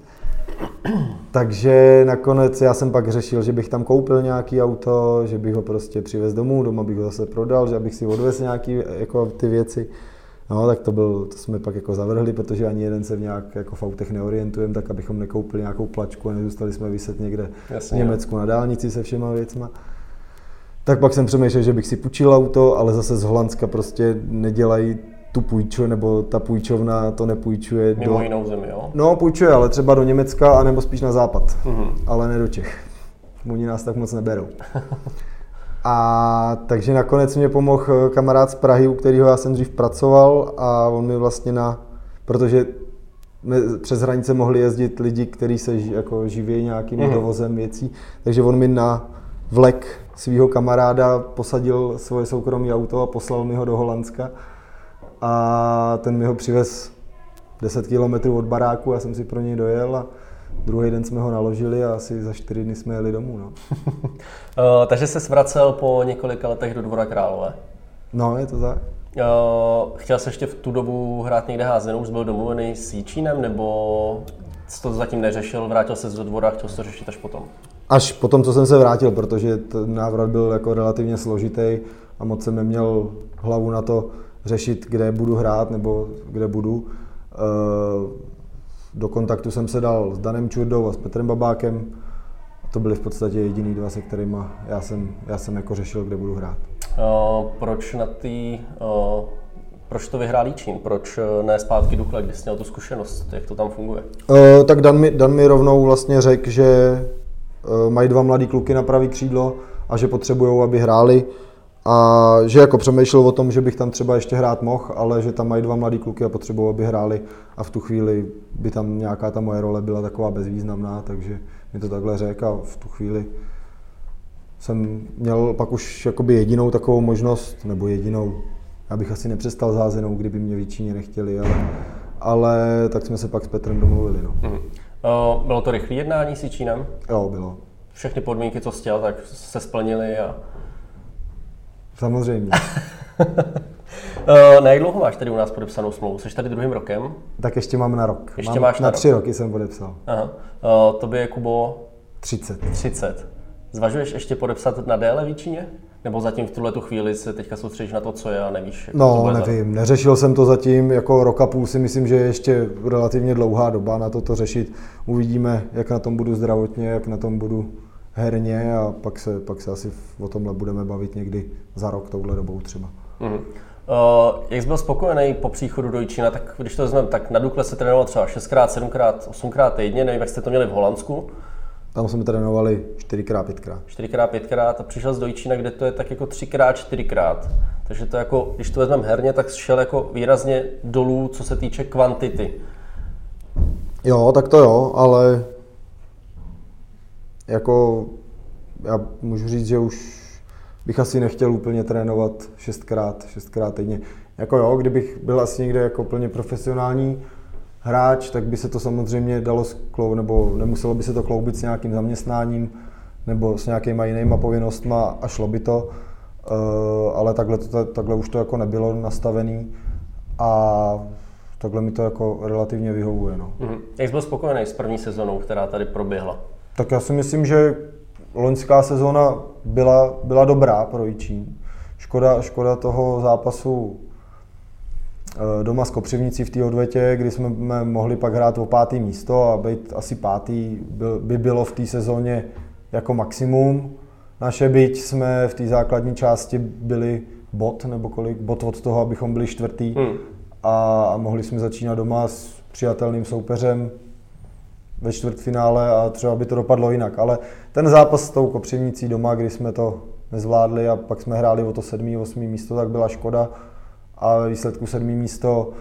Takže nakonec já jsem pak řešil, že bych tam koupil nějaký auto, že bych ho prostě přivez domů, doma bych ho zase prodal, že abych si odvez nějaký jako ty věci. No tak to byl, to jsme pak jako zavrhli, protože ani jeden se v nějak jako v autech neorientujeme, tak abychom nekoupili nějakou plačku a nezůstali jsme vyset někde Jasně, v Německu na dálnici se všema věcma. Tak pak jsem přemýšlel, že bych si půjčil auto, ale zase z Holandska prostě nedělají tu půjču, nebo ta půjčovna to nepůjčuje Mimo do... jinou zemi, jo? No, půjčuje, ale třeba do Německa, anebo spíš na západ, mm-hmm. ale ne do Čech. Oni nás tak moc neberou. A takže nakonec mě pomohl kamarád z Prahy, u kterého já jsem dřív pracoval a on mi vlastně na... Protože přes hranice mohli jezdit lidi, kteří se jako živí nějakým mm-hmm. dovozem věcí, takže on mi na vlek svého kamaráda posadil svoje soukromé auto a poslal mi ho do Holandska. A ten mi ho přivez deset kilometrů od baráku, já jsem si pro něj dojel a druhý den jsme ho naložili a asi za čtyři dny jsme jeli domů. No. uh, takže jsi vracel po několika letech do Dvora Králové? No, je to tak. Uh, chtěl jsi ještě v tu dobu hrát někde házenou, už byl domluvený s Jičínem, nebo jsi to zatím neřešil, vrátil se do Dvora a chtěl jsi to řešit až potom? Až potom, co jsem se vrátil, protože ten návrat byl jako relativně složitý a moc jsem neměl hlavu na to řešit, kde budu hrát nebo kde budu. Do kontaktu jsem se dal s Danem Čurdou a s Petrem Babákem. To byly v podstatě jediný dva, se kterými já jsem, já jsem jako řešil, kde budu hrát. Uh, proč na tý, uh, proč to vyhrál Jičín? Proč ne zpátky Dukle, když jsi měl tu zkušenost? Jak to tam funguje? Uh, tak Dan mi, Dan mi rovnou vlastně řekl, že uh, mají dva mladý kluky na pravý křídlo a že potřebujou, aby hráli. A že jako přemýšlel o tom, že bych tam třeba ještě hrát mohl, ale že tam mají dva mladý kluky a potřebují, aby hráli a v tu chvíli by tam nějaká ta moje role byla taková bezvýznamná, takže mi to takhle řekl a v tu chvíli jsem měl pak už jakoby jedinou takovou možnost, nebo jedinou, já bych asi nepřestal s házenou, kdyby mě v Jičíně nechtěli, ale, ale tak jsme se pak s Petrem domluvili. No. Mm. Uh, bylo to rychlé jednání s Jičínem? Jo, bylo. Všechny podmínky, co jsi chtěl, tak se splnily a... Samozřejmě. uh, na jak dlouho máš tady u nás podepsanou smlouvu? Jsi tady druhým rokem? Tak ještě mám na rok. Ještě mám máš na, na rok. tři roky jsem podepsal. Aha. Uh, tobě je, Kubo? třicet. třicet. Zvažuješ ještě podepsat na déle v Jičíně? Nebo zatím v tuhle tu chvíli se teďka soustředíš na to, co je a nevíš? Jak No, to bude nevím, za... neřešil jsem to zatím, jako rok a půl si myslím, že je ještě relativně dlouhá doba na to to řešit. Uvidíme, jak na tom budu zdravotně, jak na tom budu herně a pak se, pak se asi o tomhle budeme bavit někdy za rok touhle dobou třeba. Mm-hmm. Uh, jak jsi byl spokojený po příchodu do Jičína, tak když to vezmeme, tak na Dukle se trénoval třeba šestkrát, sedmkrát, osmkrát týdně, nevím, jak jste to měli v Holandsku. Tam jsme trénovali čtyřikrát, pětkrát. čtyřikrát, pětkrát a přišel jsi do Jičína, kde to je tak jako třikrát, čtyřikrát. Takže to jako, když to vezmeme herně, tak šel jako výrazně dolů, co se týče kvantity. Jo, tak to jo, ale jako já můžu říct, že už bych asi nechtěl úplně trénovat šestkrát, šestkrát týdně. Jako jo, kdybych byl asi někde jako plně profesionální hráč, tak by se to samozřejmě dalo skloubit, nebo nemuselo by se to kloubit s nějakým zaměstnáním nebo s nějakýma jinýma povinnostma a šlo by to, uh, ale takhle, to, takhle už to jako nebylo nastavený a takhle mi to jako relativně vyhovuje. No. Mm-hmm. Jak jsi byl spokojený s první sezónou, která tady proběhla? Tak já si myslím, že loňská sezóna byla, byla dobrá pro Jičín. Škoda, škoda toho zápasu doma s Kopřivnicí v té odvetě, kdy jsme mohli pak hrát o pátý místo a být asi pátý by bylo v té sezóně jako maximum. Naše byť jsme v té základní části byli bod, nebo kolik, bod od toho, abychom byli čtvrtý hmm. a mohli jsme začínat doma s přijatelným soupeřem ve čtvrtfinále a třeba by to dopadlo jinak. Ale ten zápas s tou Kopřivnicí doma, kdy jsme to nezvládli a pak jsme hráli o to sedmý, osmý místo, tak byla škoda. A ve výsledku sedmý místo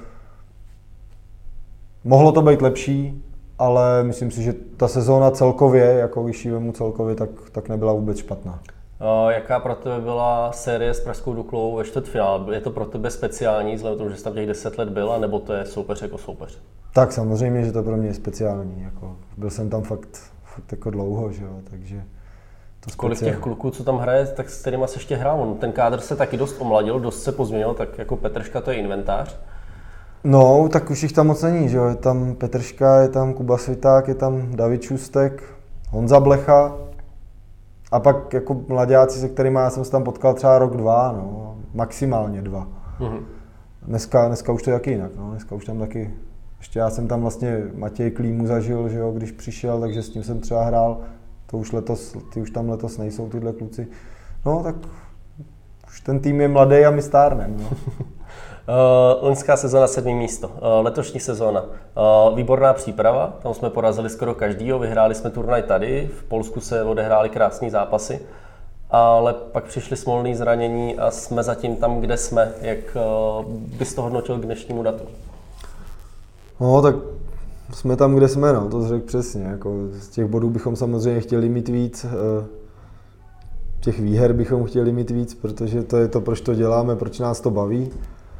mohlo to být lepší, ale myslím si, že ta sezóna celkově, jako vyšší vemu celkově, tak, tak nebyla vůbec špatná. Uh, jaká pro tebe byla série s Pražskou Duklou ve čtvrtfinále? Je to pro tebe speciální, vzhledem k tomu, že jsi tam těch deset let byl, nebo to je soupeř jako soupeř? Tak samozřejmě, že to pro mě je speciální. Jako, byl jsem tam fakt, fakt jako dlouho, že jo, takže... To kolik těch kluků, co tam hraje, tak s kterýma se ještě hrál? On, ten kádr se taky dost omladil, dost se pozměnil, tak jako Petrška to je inventář. No, tak už jich tam moc není, že jo? Je tam Petrška, je tam Kuba Sviták, je tam David Šustek, Honza Blecha a pak jako mladáci, se kterými já jsem se tam potkal třeba rok, dva, no, maximálně dva. Mm-hmm. Dneska, dneska už to je taky jinak, no, dneska už tam taky, ještě já jsem tam vlastně Matěj Klímu zažil, že jo, když přišel, takže s tím jsem třeba hrál. To už letos, ty už tam letos nejsou tyhle kluci. No tak už ten tým je mladý a my stárneme. No. uh, loňská sezóna sedmý místo, uh, letošní sezóna. Uh, výborná příprava, tam jsme porazili skoro každýho, vyhráli jsme turnaj tady, v Polsku se odehrály krásné zápasy, ale pak přišly smolné zranění a jsme zatím tam, kde jsme. Jak uh, bys to hodnotil k dnešnímu datu? No tak jsme tam, kde jsme, no, to řekl přesně. Jako z těch bodů bychom samozřejmě chtěli mít víc, těch výher bychom chtěli mít víc, protože to je to, proč to děláme, proč nás to baví.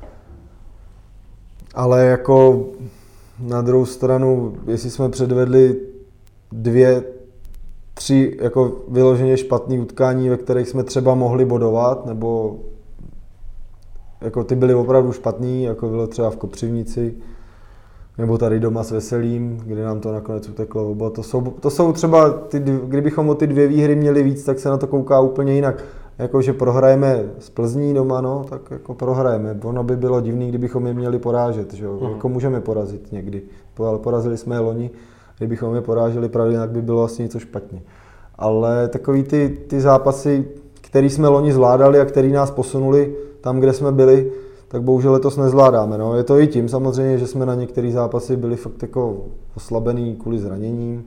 Ale jako na druhou stranu, jestli jsme předvedli dvě, tři jako vyloženě špatné utkání, ve kterých jsme třeba mohli bodovat, nebo jako ty byly opravdu špatný, jako bylo třeba v Kopřivnici, nebo tady doma s Veselým, kde nám to nakonec uteklo oba. To jsou, to jsou třeba, ty, kdybychom o ty dvě výhry měli víc, tak se na to kouká úplně jinak. Jako, že prohrajeme z Plzní doma, no, tak jako prohrajeme. Ono by bylo divný, kdybychom je měli porážet, že jo. Mm. Jako můžeme porazit někdy, ale porazili jsme je loni. Kdybychom je poráželi pravidelně, tak by bylo asi něco špatně. Ale takový ty, ty zápasy, které jsme loni zvládali a které nás posunuli tam, kde jsme byli, tak bohužel letos nezvládáme. No. Je to i tím samozřejmě, že jsme na některé zápasy byli fakt jako oslabený kvůli zraněním.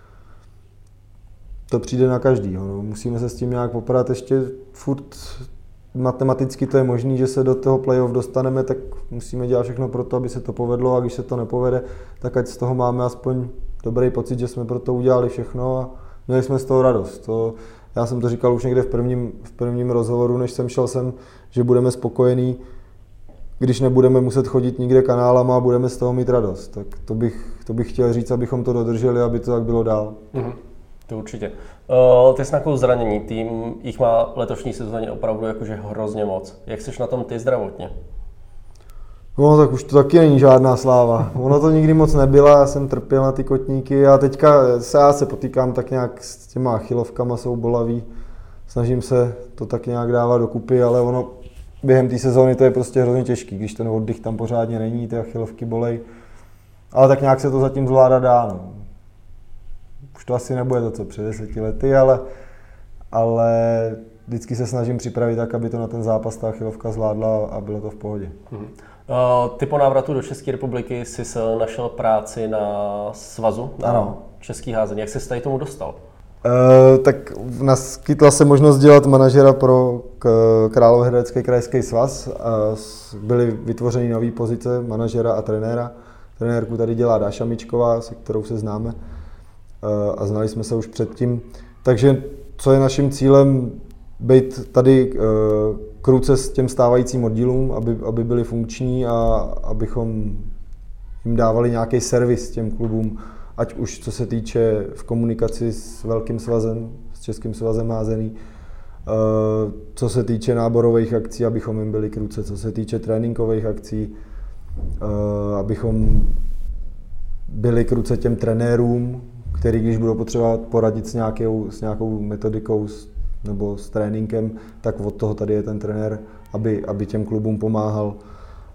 To přijde na každýho. No. Musíme se s tím nějak poprat. Ještě furt matematicky to je možné, že se do toho playoff dostaneme, tak musíme dělat všechno pro to, aby se to povedlo, a když se to nepovede, tak ať z toho máme aspoň dobrý pocit, že jsme pro to udělali všechno a měli jsme z toho radost. To, já jsem to říkal už někde v prvním, v prvním rozhovoru, než jsem šel sem, že budeme spokojení, když nebudeme muset chodit nikde kanálama a budeme z toho mít radost. Tak to bych, to bych chtěl říct, abychom to dodrželi, aby to tak bylo dál. Mm-hmm. To určitě. Uh, ty jsi na zranění, tým jich má letošní sezóně opravdu jakože hrozně moc. Jak jsi na tom ty zdravotně? No tak už to taky není žádná sláva. Ono to nikdy moc nebyla, já jsem trpěl na ty kotníky a teďka se, já se potýkám tak nějak s těma achilovkama, jsou bolavý. Snažím se to tak nějak dávat dokupy, ale ono během té sezóny to je prostě hrozně těžký, když ten oddych tam pořádně není, ty achilovky bolej. Ale tak nějak se to zatím zvládat dá. No. Už to asi nebude to, co před deseti lety, ale, ale vždycky se snažím připravit tak, aby to na ten zápas ta achilovka zvládla a bylo to v pohodě. Mhm. Ty po návratu do České republiky jsi našel práci na svazu, na ano. český házení. Jak jsi se tady tomu dostal? Uh, tak naskytla se možnost dělat manažera pro Královéhradecký krajský svaz. Uh, byly vytvořeny nové pozice manažera a trenéra. Trenérku tady dělá Dáša Mičková, se kterou se známe uh, a znali jsme se už předtím. Takže co je naším cílem, být tady uh, kruce s těm stávajícím oddílům, aby, aby byly funkční a abychom jim dávali nějaký servis těm klubům, ať už co se týče v komunikaci s velkým svazem, s Českým svazem házený, uh, co se týče náborových akcí, abychom jim byli kruce, co se týče tréninkových akcí, uh, abychom byli kruce těm trenérům, který když budou potřebovat poradit s nějakou, s nějakou metodikou s, nebo s tréninkem, tak od toho tady je ten trenér, aby, aby těm klubům pomáhal, uh,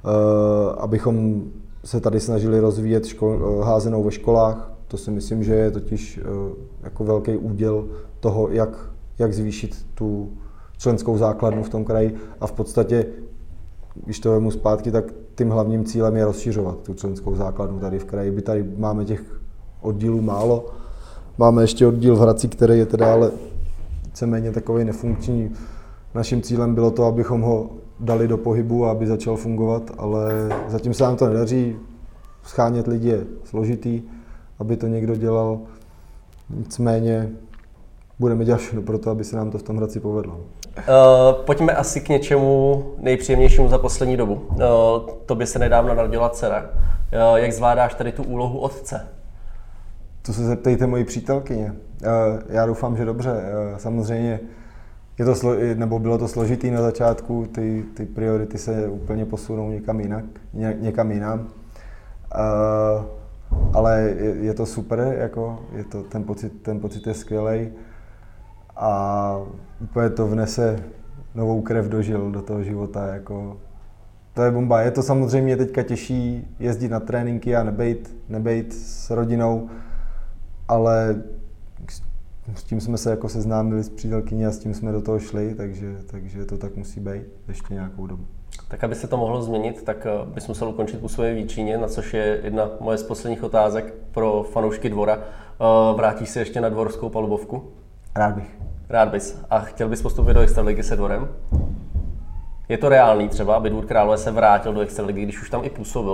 abychom se tady snažili rozvíjet škol, házenou ve školách. To si myslím, že je totiž uh, jako velký úděl toho, jak, jak zvýšit tu členskou základnu v tom kraji a v podstatě, když to vemu zpátky, tak tím hlavním cílem je rozšiřovat tu členskou základnu tady v kraji. My tady máme těch oddílů málo. Máme ještě oddíl v Hradci, který je teda ale víceméně takový nefunkční. Naším cílem bylo to, abychom ho dali do pohybu a aby začal fungovat, ale zatím se nám to nedaří. Schánět lidi je složitý, aby to někdo dělal. Nicméně budeme dělat všechno pro to, aby se nám to v tom Hradci povedlo. Uh, pojďme asi k něčemu nejpříjemnějšímu za poslední dobu. Uh, tobě se nedávno narodila dcera. Uh, jak zvládáš tady tu úlohu otce? To se zeptejte mojí přítelkyně. Uh, já doufám, že dobře. Uh, samozřejmě je to slo- nebo bylo to složitý na začátku, ty, ty priority se úplně posunou někam jinak, ně, někam jinam. Uh, ale je, je to super, jako, je to, ten, pocit, ten pocit je skvělej a úplně to vnese novou krev do žil, do toho života. Jako, to je bomba. Je to samozřejmě teďka těžší jezdit na tréninky a nebejt, nebejt s rodinou, ale s tím jsme se jako seznámili s přítelkyní a s tím jsme do toho šli, takže, takže to tak musí být ještě nějakou dobu. Tak aby se to mohlo změnit, tak bys musel ukončit působení v Jičíně, na což je jedna moje z posledních otázek pro fanoušky Dvora. Vrátíš se ještě na dvorskou palubovku? Rád bych. Rád bys. A chtěl bys postupit do extraligy se Dvorem? Je to reálný třeba, aby Dvůr Králové se vrátil do extraligy, když už tam i působil?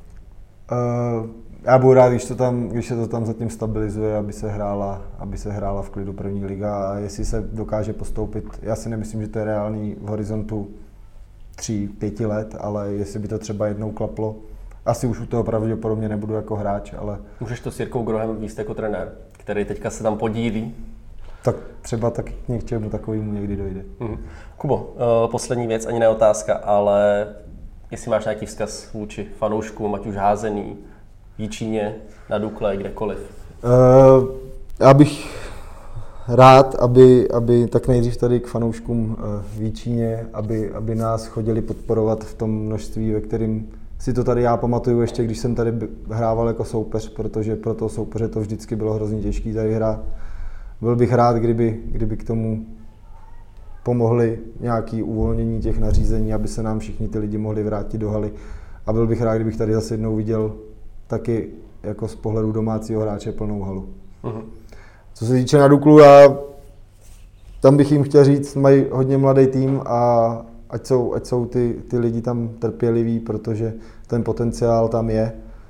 Uh, já budu rád, když, to tam, když se to tam zatím stabilizuje, aby se hrála, aby se hrála v klidu první liga a jestli se dokáže postoupit. Já si nemyslím, že to je reálný v horizontu tří, pěti let, ale jestli by to třeba jednou klaplo. Asi už u toho pravděpodobně nebudu jako hráč, ale... Můžeš to s Jirkou Grohem víc jako trenér, který teďka se tam podílí? Tak třeba tak k něčemu takovému někdy dojde. Mm. Kubo, uh, poslední věc, ani ne otázka, ale jestli máš nějaký vzkaz vůči fanouškům, ať už házený, v Jičíně, na Dukle, kdekoliv? Uh, já bych rád, aby, aby tak nejdřív tady k fanouškům v Jičíně, aby, aby nás chodili podporovat v tom množství, ve kterým si to tady já pamatuju ještě, když jsem tady hrával jako soupeř, protože pro toho soupeře to vždycky bylo hrozně těžké tady hrát. Byl bych rád, kdyby, kdyby k tomu pomohli nějaké uvolnění těch nařízení, aby se nám všichni ty lidi mohli vrátit do haly. A byl bych rád, kdybych tady zase jednou viděl taky jako z pohledu domácího hráče plnou halu. Uh-huh. Co se týče na Duklu, já tam bych jim chtěl říct, mají hodně mladý tým a ať jsou, ať jsou ty, ty lidi tam trpěliví, protože ten potenciál tam je.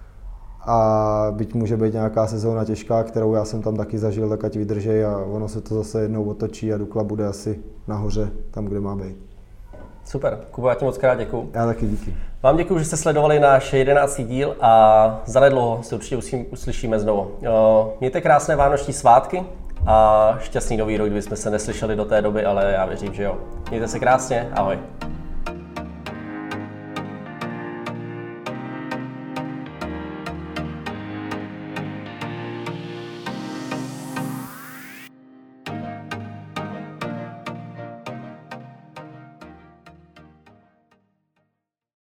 A byť může být nějaká sezóna těžká, kterou já jsem tam taky zažil, tak ať vydržej a ono se to zase jednou otočí a Dukla bude asi nahoře, tam, kde má být. Super, Kubo, já ti moc krát děkuju. Já taky díky. Vám děkuju, že jste sledovali náš jedenáctý díl a zanedlouho se určitě uslyšíme znovu. Mějte krásné vánoční svátky a šťastný nový rok, kdybychom se neslyšeli do té doby, ale já věřím, že jo. Mějte se krásně, ahoj.